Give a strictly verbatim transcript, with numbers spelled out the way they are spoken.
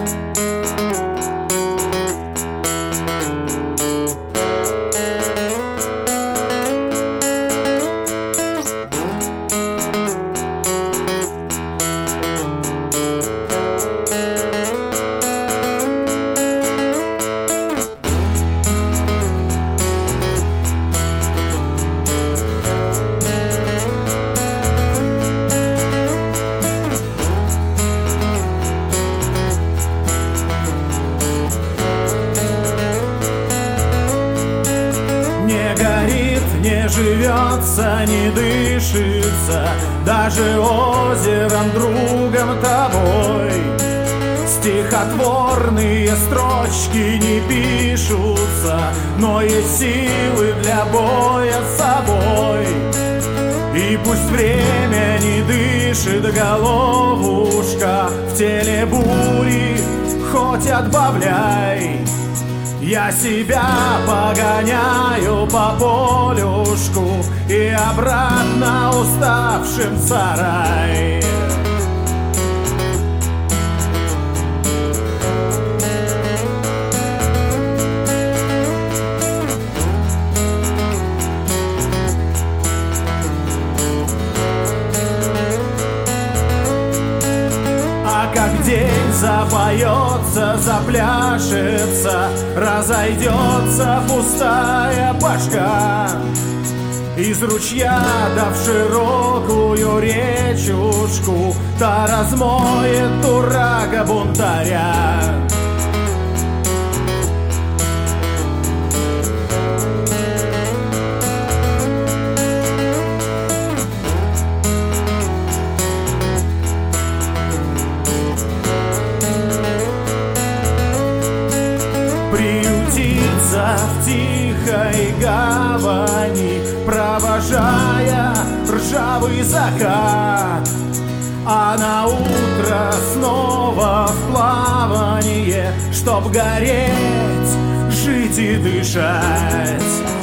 Не живется, не дышится даже озером, другом тобой. Стихотворные строчки не пишутся, но есть силы для боя с собой. И пусть время не дышит головушка, в теле бури хоть отбавляй. Я себя погоняю по полюшку и обратно уставшим в сарай. Как день запоется, запляшется, разойдется пустая башка. Из ручья да в широкую речушку та размоет дурага-бунтаря. Приютиться в тихой гавани, провожая ржавый закат, а на утро снова в плавание, чтоб гореть, жить и дышать.